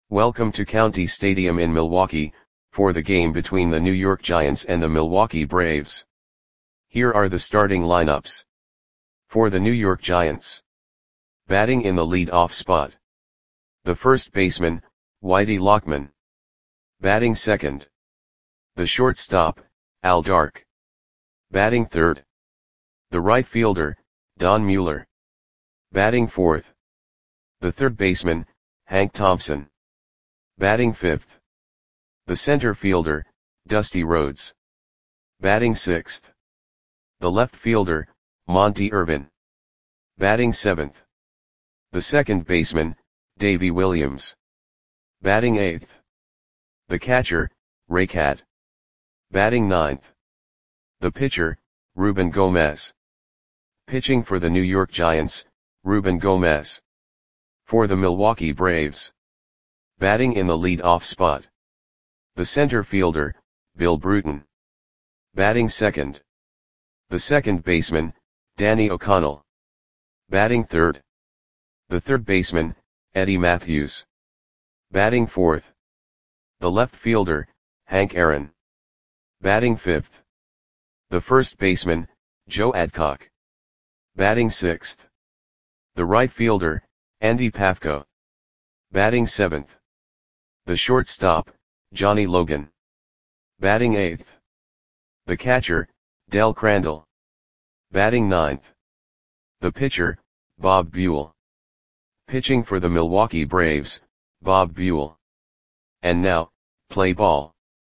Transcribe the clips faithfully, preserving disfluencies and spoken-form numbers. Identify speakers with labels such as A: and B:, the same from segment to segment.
A: Welcome to County Stadium in Milwaukee, for the game between the New York Giants and the Milwaukee Braves. Here are the starting lineups. For the New York Giants. Batting in the lead-off spot. The first baseman, Whitey Lockman. Batting second. The shortstop, Al Dark. Batting third. The right fielder, Don Mueller. Batting fourth. The third baseman, Hank Thompson. Batting fifth. The center fielder, Dusty Rhodes. Batting sixth. The left fielder, Monte Irvin. Batting seventh. The second baseman, Davey Williams. Batting eighth. The catcher, Ray Cat. Batting ninth. The pitcher, Ruben Gomez. Pitching for the New York Giants, Ruben Gomez. For the Milwaukee Braves. Batting in the lead-off spot. The center fielder, Bill Bruton. Batting second. The second baseman, Danny O'Connell. Batting third. The third baseman, Eddie Matthews. Batting fourth. The left fielder, Hank Aaron. Batting fifth. The first baseman, Joe Adcock. Batting sixth. The right fielder, Andy Pafko. Batting seventh. The shortstop, Johnny Logan. Batting eighth. The catcher, Del Crandall. Batting ninth. The pitcher, Bob Buell. Pitching for the Milwaukee Braves, Bob Buell. And now, play ball.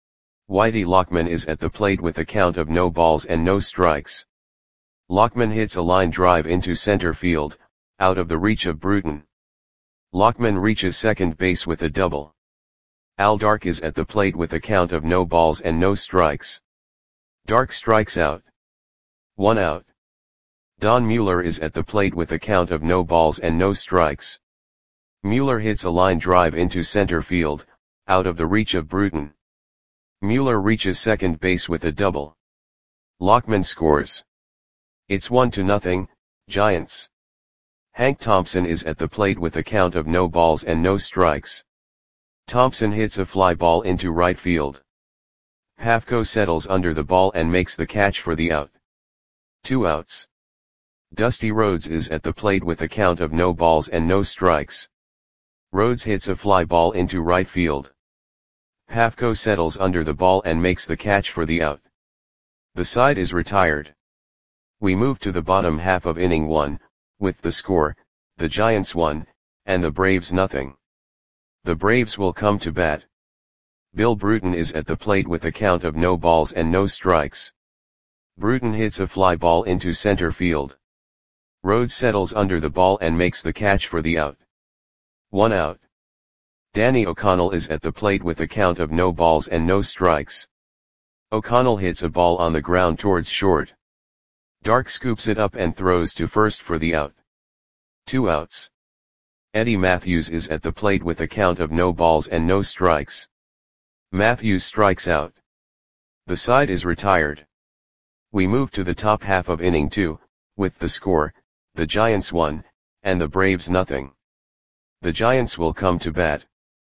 A: Whitey Lockman is at the plate with a count of no balls and no strikes. Lockman hits a line drive into center field, out of the reach of Bruton. Lockman reaches second base with a double. Al Dark is at the plate with a count of no balls and no strikes. Dark strikes out. One out. Don Mueller is at the plate with a count of no balls and no strikes. Mueller hits a line drive into center field, out of the reach of Bruton. Mueller reaches second base with a double. Lockman scores. It's one to nothing, Giants. Hank Thompson is at the plate with a count of no balls and no strikes. Thompson hits a fly ball into right field. Pafko settles under the ball and makes the catch for the out. Two outs. Dusty Rhodes is at the plate with a count of no balls and no strikes. Rhodes hits a fly ball into right field. Pafko settles under the ball and makes the catch for the out. The side is retired. We move to the bottom half of inning one, with the score, the Giants one, and the Braves nothing. The Braves will come to bat. Bill Bruton is at the plate with a count of no balls and no strikes. Bruton hits a fly ball into center field. Rhodes settles under the ball and makes the catch for the out. One out. Danny O'Connell is at the plate with a count of no balls and no strikes. O'Connell hits a ball on the ground towards short. Dark scoops it up and throws to first for the out. Two outs. Eddie Matthews is at the plate with a count of no balls and no strikes. Matthews strikes out. The side is retired. We move to the top half of inning two, with the score, the Giants one, and the Braves nothing. The Giants will come to bat.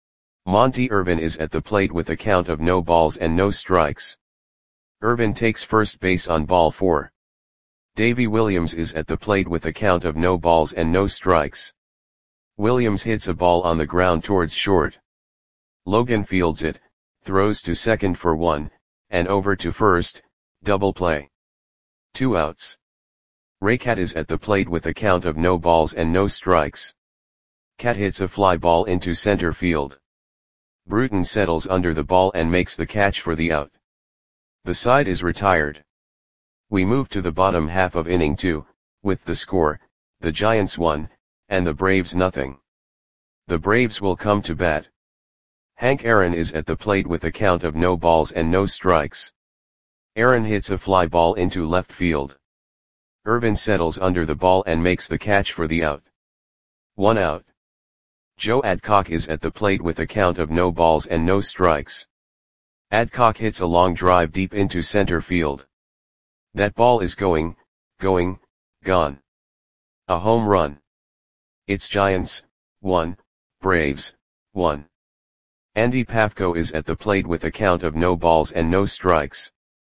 A: Monte Irvin is at the plate with a count of no balls and no strikes. Irvin takes first base on ball four. Davey Williams is at the plate with a count of no balls and no strikes. Williams hits a ball on the ground towards short. Logan fields it, throws to second for one, and over to first, double play. Two outs. Ray Cat is at the plate with a count of no balls and no strikes. Cat hits a fly ball into center field. Bruton settles under the ball and makes the catch for the out. The side is retired. We move to the bottom half of inning two, with the score, the Giants one, and the Braves nothing. The Braves will come to bat. Hank Aaron is at the plate with a count of no balls and no strikes. Aaron hits a fly ball into left field. Irvin settles under the ball and makes the catch for the out. One out. Joe Adcock is at the plate with a count of no balls and no strikes. Adcock hits a long drive deep into center field. That ball is going, going, gone. A home run. It's Giants, one, Braves, one. Andy Pafko is at the plate with a count of no balls and no strikes.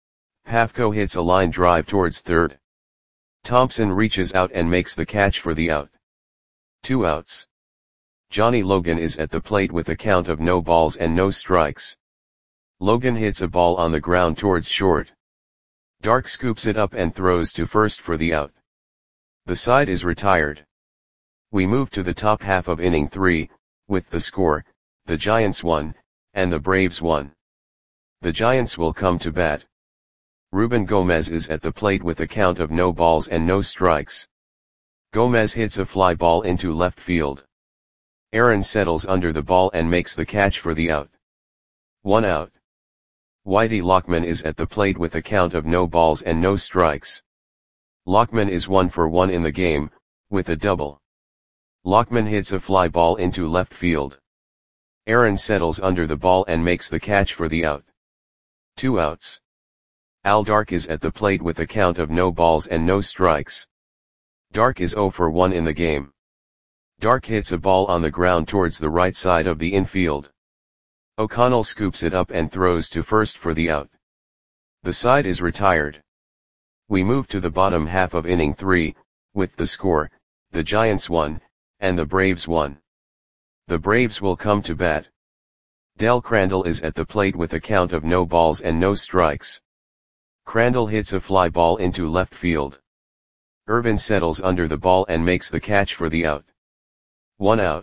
A: Pafko hits a line drive towards third. Thompson reaches out and makes the catch for the out. Two outs. Johnny Logan is at the plate with a count of no balls and no strikes. Logan hits a ball on the ground towards short. Dark scoops it up and throws to first for the out. The side is retired. We move to the top half of inning three, with the score, the Giants won, and the Braves won. The Giants will come to bat. Ruben Gomez is at the plate with a count of no balls and no strikes. Gomez hits a fly ball into left field. Aaron settles under the ball and makes the catch for the out. One out. Whitey Lockman is at the plate with a count of no balls and no strikes. Lockman is one for one in the game, with a double. Lockman hits a fly ball into left field. Aaron settles under the ball and makes the catch for the out. Two outs. Al Dark is at the plate with a count of no balls and no strikes. Dark is zero for one in the game. Dark hits a ball on the ground towards the right side of the infield. O'Connell scoops it up and throws to first for the out. The side is retired. We move to the bottom half of inning three, with the score, the Giants won, and the Braves won. The Braves will come to bat. Del Crandall is at the plate with a count of no balls and no strikes. Crandall hits a fly ball into left field. Irvin settles under the ball and makes the catch for the out. One out.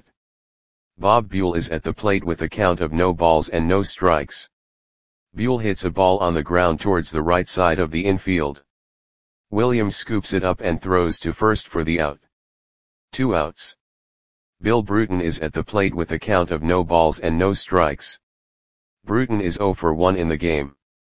A: Bob Buell is at the plate with a count of no balls and no strikes. Buell hits a ball on the ground towards the right side of the infield. Williams scoops it up and throws to first for the out. Two outs. Bill Bruton is at the plate with a count of no balls and no strikes. Bruton is zero for one in the game.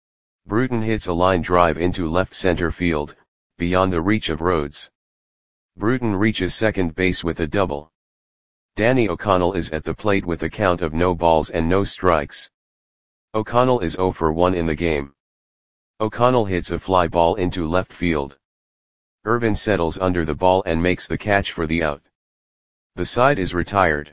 A: Bruton hits a line drive into left center field, beyond the reach of Rhodes. Bruton reaches second base with a double. Danny O'Connell is at the plate with a count of no balls and no strikes. O'Connell is zero for one in the game. O'Connell hits a fly ball into left field. Irvin settles under the ball and makes the catch for the out. The side is retired.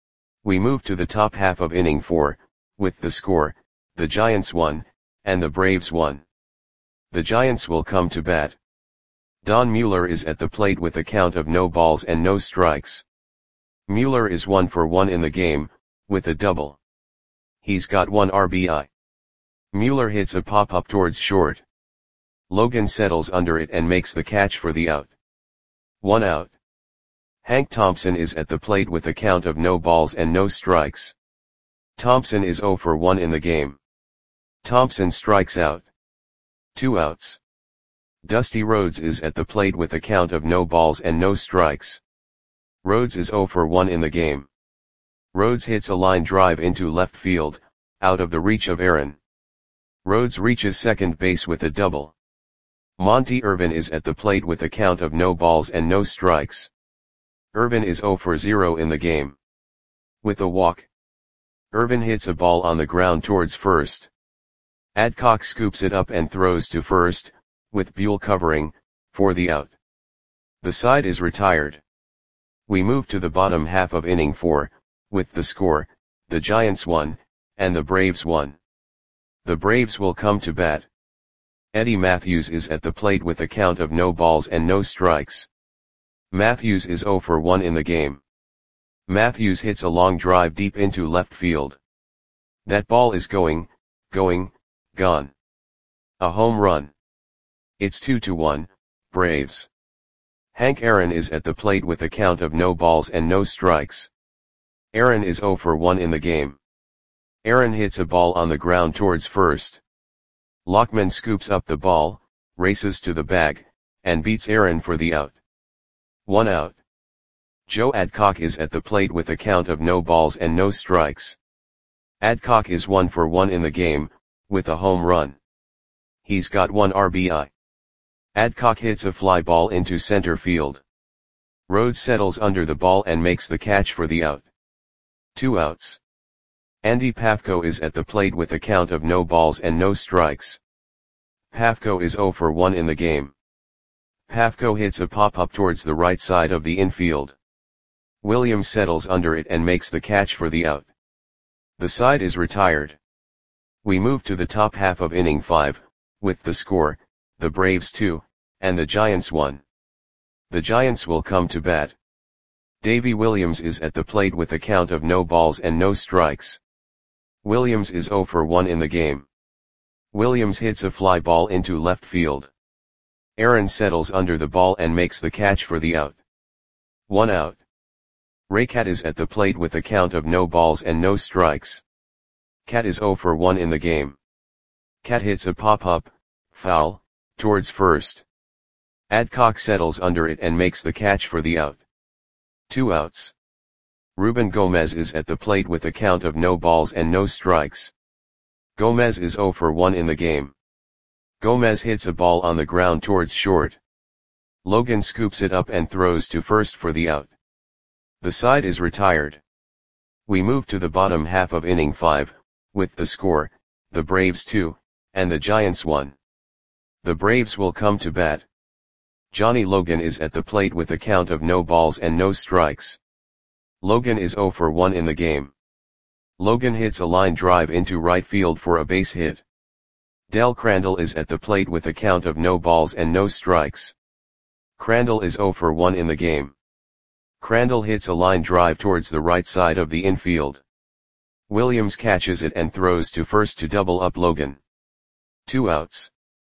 A: We move to the top half of inning four, with the score, the Giants won, and the Braves won. The Giants will come to bat. Don Mueller is at the plate with a count of no balls and no strikes. Mueller is one for one in the game, with a double. He's got one R B I. Mueller hits a pop-up towards short. Logan settles under it and makes the catch for the out. One out. Hank Thompson is at the plate with a count of no balls and no strikes. Thompson is zero for one in the game. Thompson strikes out. Two outs. Dusty Rhodes is at the plate with a count of no balls and no strikes. Rhodes is zero for one in the game. Rhodes hits a line drive into left field, out of the reach of Aaron. Rhodes reaches second base with a double. Monty Irvin is at the plate with a count of no balls and no strikes. Irvin is zero for zero in the game. With a walk. Irvin hits a ball on the ground towards first. Adcock scoops it up and throws to first, with Buell covering, for the out. The side is retired. We move to the bottom half of inning four, with the score, the Giants won, and the Braves won. The Braves will come to bat. Eddie Matthews is at the plate with a count of no balls and no strikes. Matthews is zero for one in the game. Matthews hits a long drive deep into left field. That ball is going, going, gone. A home run. It's two to one, Braves. Hank Aaron is at the plate with a count of no balls and no strikes. Aaron is zero for one in the game. Aaron hits a ball on the ground towards first. Lockman scoops up the ball, races to the bag, and beats Aaron for the out. One out. Joe Adcock is at the plate with a count of no balls and no strikes. Adcock is one for one in the game, with a home run. He's got one R B I. Adcock hits a fly ball into center field. Rhodes settles under the ball and makes the catch for the out. Two outs. Andy Pafko is at the plate with a count of no balls and no strikes. Pafko is zero for one in the game. Pafko hits a pop-up towards the right side of the infield. Williams settles under it and makes the catch for the out. The side is retired. We move to the top half of inning five, with the score, the Braves two, and the Giants one. The Giants will come to bat. Davy Williams is at the plate with a count of no balls and no strikes. Williams is zero for one in the game. Williams hits a fly ball into left field. Aaron settles under the ball and makes the catch for the out. One out. Raycat is at the plate with a count of no balls and no strikes. Cat is zero for one in the game. Cat hits a pop-up, foul, towards first. Adcock settles under it and makes the catch for the out. Two outs. Ruben Gomez is at the plate with a count of no balls and no strikes. Gomez is zero for one in the game. Gomez hits a ball on the ground towards short. Logan scoops it up and throws to first for the out. The side is retired. We move to the bottom half of inning five, with the score, the Braves two, and the Giants one. The Braves will come to bat. Johnny Logan is at the plate with a count of no balls and no strikes. Logan is zero for one in the game. Logan hits a line drive into right field for a base hit. Del Crandall is at the plate with a count of no balls and no strikes. Crandall is zero for one in the game. Crandall hits a line drive towards the right side of the infield. Williams catches it and throws to first to double up Logan. Two outs.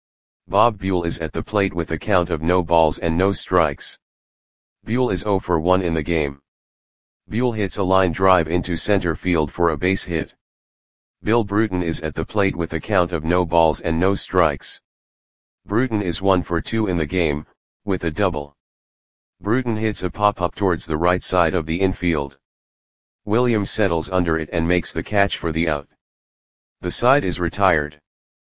A: Bob Buell is at the plate with a count of no balls and no strikes. Buell is zero for one in the game. Buell hits a line drive into center field for a base hit. Bill Bruton is at the plate with a count of no balls and no strikes. Bruton is one for two in the game, with a double. Bruton hits a pop-up towards the right side of the infield. Williams settles under it and makes the catch for the out. The side is retired.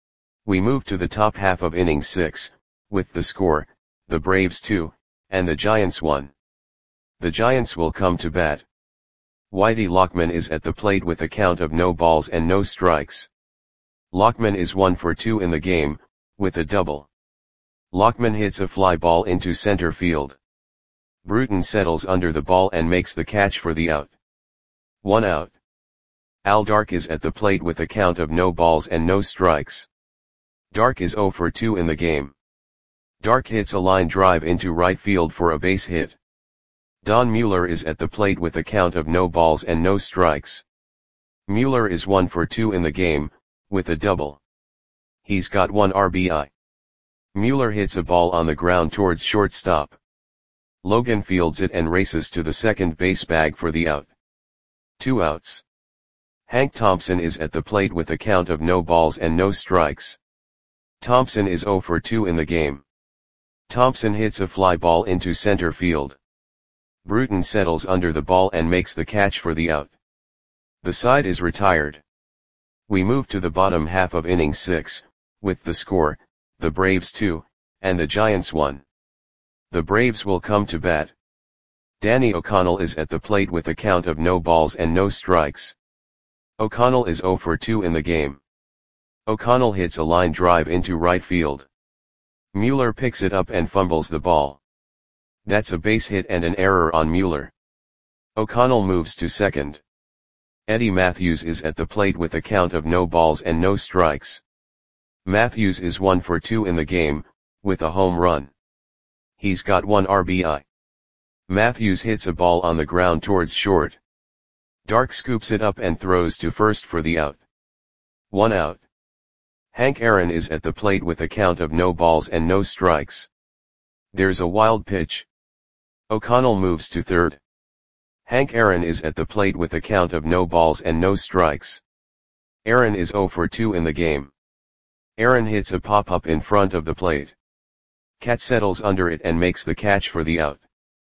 A: We move to the top half of inning six, with the score, the Braves two, and the Giants one. The Giants will come to bat. Whitey Lockman is at the plate with a count of no balls and no strikes. Lockman is one for two in the game, with a double. Lockman hits a fly ball into center field. Bruton settles under the ball and makes the catch for the out. One out. Al Dark is at the plate with a count of no balls and no strikes. Dark is zero for two in the game. Dark hits a line drive into right field for a base hit. Don Mueller is at the plate with a count of no balls and no strikes. Mueller is one for two in the game, with a double. He's got one R B I. Mueller hits a ball on the ground towards shortstop. Logan fields it and races to the second base bag for the out. Two outs. Hank Thompson is at the plate with a count of no balls and no strikes. Thompson is zero for two in the game. Thompson hits a fly ball into center field. Bruton settles under the ball and makes the catch for the out. The side is retired. We move to the bottom half of inning six, with the score, the Braves two, and the Giants one. The Braves will come to bat. Danny O'Connell is at the plate with a count of no balls and no strikes. O'Connell is zero for two in the game. O'Connell hits a line drive into right field. Mueller picks it up and fumbles the ball. That's a base hit and an error on Mueller. O'Connell moves to second. Eddie Matthews is at the plate with a count of no balls and no strikes. Matthews is one for two in the game, with a home run. He's got one R B I. Matthews hits a ball on the ground towards short. Dark scoops it up and throws to first for the out. One out. Hank Aaron is at the plate with a count of no balls and no strikes. There's a wild pitch. O'Connell moves to third. Hank Aaron is at the plate with a count of no balls and no strikes. Aaron is zero for two in the game. Aaron hits a pop-up in front of the plate. Cat settles under it and makes the catch for the out.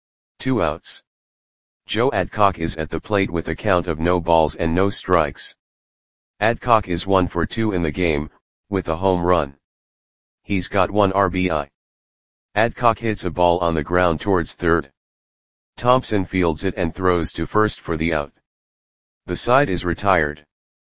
A: Two outs. Joe Adcock is at the plate with a count of no balls and no strikes. Adcock is one for two in the game, with a home run. He's got one R B I. Adcock hits a ball on the ground towards third. Thompson fields it and throws to first for the out. The side is retired.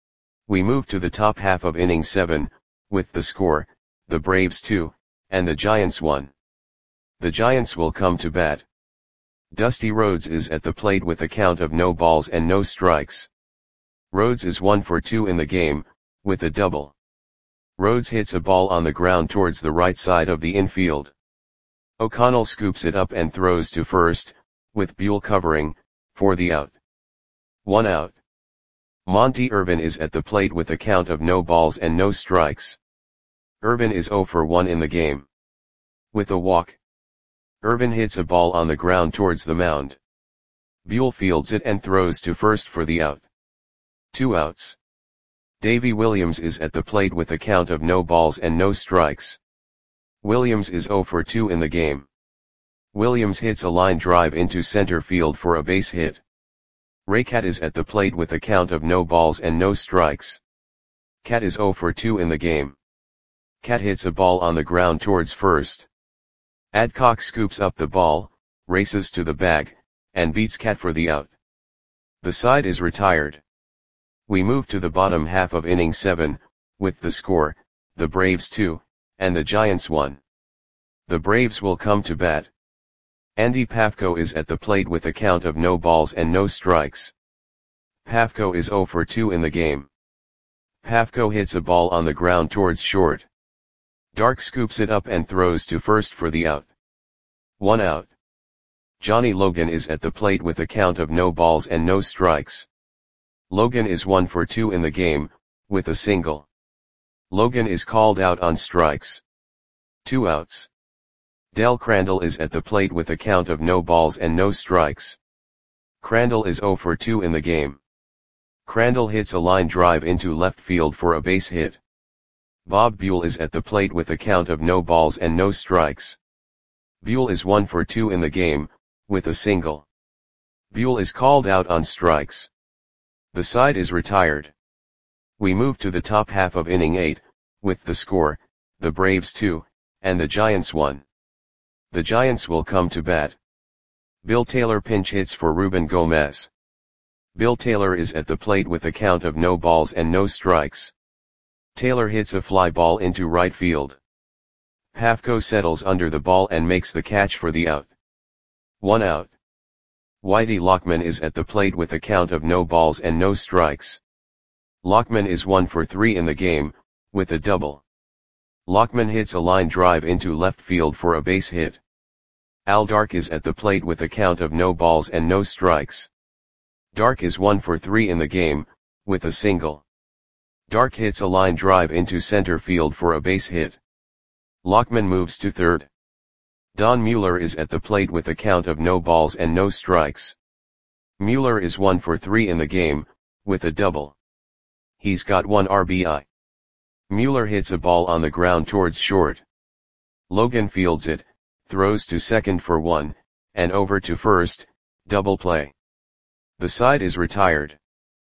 A: We move to the top half of inning seven, with the score, the Braves two, and the Giants one. The Giants will come to bat. Dusty Rhodes is at the plate with a count of no balls and no strikes. Rhodes is one for two in the game, with a double. Rhodes hits a ball on the ground towards the right side of the infield. O'Connell scoops it up and throws to first, with Buell covering, for the out. One out. Monty Irvin is at the plate with a count of no balls and no strikes. Irvin is zero for one in the game. With a walk. Irvin hits a ball on the ground towards the mound. Buell fields it and throws to first for the out. Two outs. Davy Williams is at the plate with a count of no balls and no strikes. Williams is zero for two in the game. Williams hits a line drive into center field for a base hit. Raycat is at the plate with a count of no balls and no strikes. Cat is zero for two in the game. Cat hits a ball on the ground towards first. Adcock scoops up the ball, races to the bag, and beats Cat for the out. The side is retired. We move to the bottom half of inning seven, with the score, the Braves two, and the Giants one. The Braves will come to bat. Andy Pafko is at the plate with a count of no balls and no strikes. Pafko is zero for two in the game. Pafko hits a ball on the ground towards short. Dark scoops it up and throws to first for the out. One out. Johnny Logan is at the plate with a count of no balls and no strikes. Logan is one for two in the game, with a single. Logan is called out on strikes. Two outs. Del Crandall is at the plate with a count of no balls and no strikes. Crandall is zero for two in the game. Crandall hits a line drive into left field for a base hit. Bob Buell is at the plate with a count of no balls and no strikes. Buell is one for two in the game, with a single. Buell is called out on strikes. The side is retired. We move to the top half of inning eight, with the score, the Braves two, and the Giants one. The Giants will come to bat. Bill Taylor pinch hits for Ruben Gomez. Bill Taylor is at the plate with a count of no balls and no strikes. Taylor hits a fly ball into right field. Pafko settles under the ball and makes the catch for the out. One out. Whitey Lockman is at the plate with a count of no balls and no strikes. Lockman is one for three in the game, with a double. Lockman hits a line drive into left field for a base hit. Al Dark is at the plate with a count of no balls and no strikes. Dark is one for three in the game, with a single. Dark hits a line drive into center field for a base hit. Lockman moves to third. Don Mueller is at the plate with a count of no balls and no strikes. Mueller is one for three in the game, with a double. He's got one R B I. Mueller hits a ball on the ground towards short. Logan fields it, throws to second for one, and over to first, double play. The side is retired.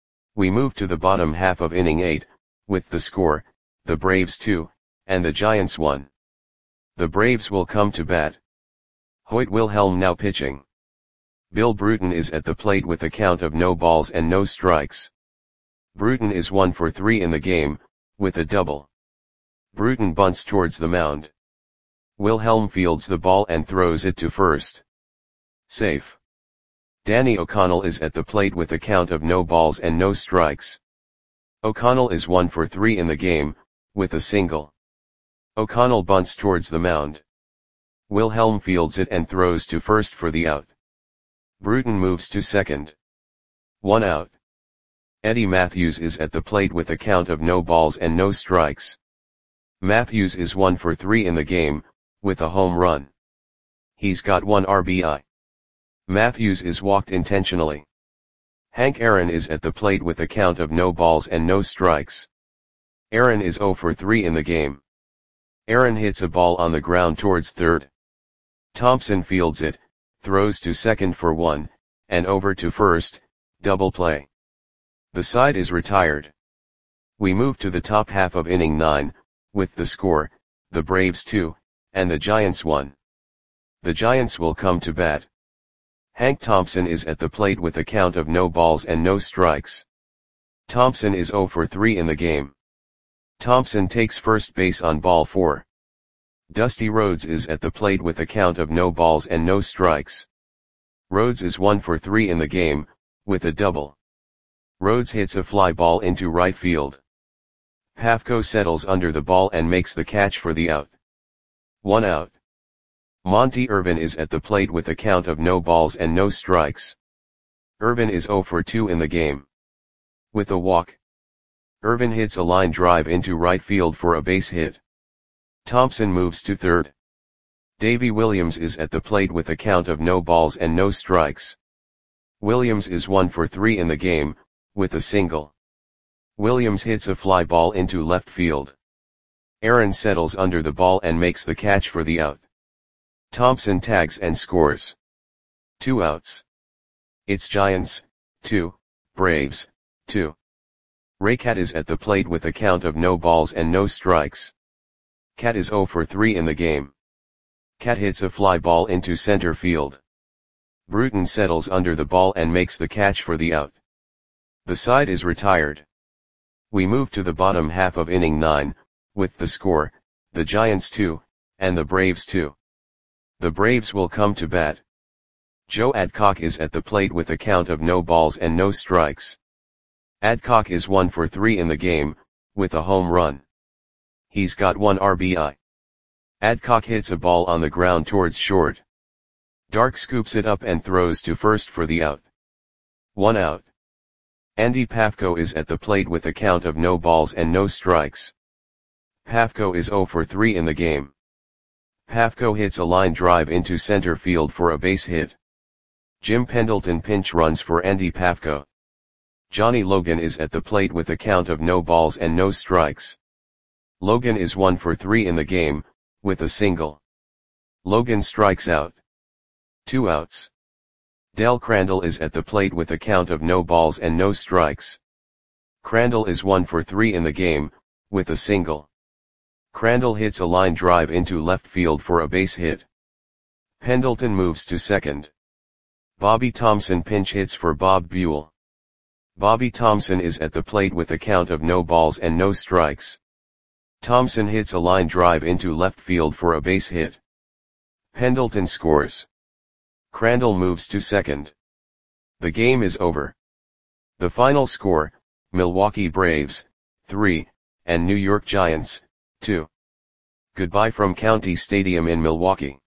A: We move to the bottom half of inning eight, with the score, the Braves two, and the Giants one. The Braves will come to bat. Hoyt Wilhelm now pitching. Bill Bruton is at the plate with a count of no balls and no strikes. Bruton is one for three in the game, with a double. Bruton bunts towards the mound. Wilhelm fields the ball and throws it to first. Safe. Danny O'Connell is at the plate with a count of no balls and no strikes. O'Connell is one for three in the game, with a single. O'Connell bunts towards the mound. Wilhelm fields it and throws to first for the out. Bruton moves to second. One out. Eddie Matthews is at the plate with a count of no balls and no strikes. Matthews is one for three in the game, with a home run. He's got one R B I. Matthews is walked intentionally. Hank Aaron is at the plate with a count of no balls and no strikes. Aaron is zero for three in the game. Aaron hits a ball on the ground towards third. Thompson fields it, throws to second for one, and over to first, double play. The side is retired. We move to the top half of inning nine, with the score, the Braves two, and the Giants one. The Giants will come to bat. Hank Thompson is at the plate with a count of no balls and no strikes. Thompson is zero for three in the game. Thompson takes first base on ball four. Dusty Rhodes is at the plate with a count of no balls and no strikes. Rhodes is one for three in the game, with a double. Rhodes hits a fly ball into right field. Pafko settles under the ball and makes the catch for the out. One out. Monty Irvin is at the plate with a count of no balls and no strikes. Irvin is zero for two in the game. With a walk, Irvin hits a line drive into right field for a base hit. Thompson moves to third. Davy Williams is at the plate with a count of no balls and no strikes. Williams is one for three in the game, with a single. Williams hits a fly ball into left field. Aaron settles under the ball and makes the catch for the out. Thompson tags and scores. Two outs. It's Giants, two, Braves, two. Raycat is at the plate with a count of no balls and no strikes. Cat is zero for three in the game. Cat hits a fly ball into center field. Bruton settles under the ball and makes the catch for the out. The side is retired. We move to the bottom half of inning nine, with the score, the Giants two, and the Braves two. The Braves will come to bat. Joe Adcock is at the plate with a count of no balls and no strikes. Adcock is one for three in the game, with a home run. He's got one R B I. Adcock hits a ball on the ground towards short. Dark scoops it up and throws to first for the out. One out. Andy Pafko is at the plate with a count of no balls and no strikes. Pafko is zero for three in the game. Pafko hits a line drive into center field for a base hit. Jim Pendleton pinch runs for Andy Pafko. Johnny Logan is at the plate with a count of no balls and no strikes. Logan is one for three in the game, with a single. Logan strikes out. Two outs. Del Crandall is at the plate with a count of no balls and no strikes. Crandall is one for three in the game, with a single. Crandall hits a line drive into left field for a base hit. Pendleton moves to second. Bobby Thompson pinch hits for Bob Buell. Bobby Thompson is at the plate with a count of no balls and no strikes. Thompson hits a line drive into left field for a base hit. Pendleton scores. Crandall moves to second. The game is over. The final score, Milwaukee Braves, three, and New York Giants, two. Goodbye from County Stadium in Milwaukee.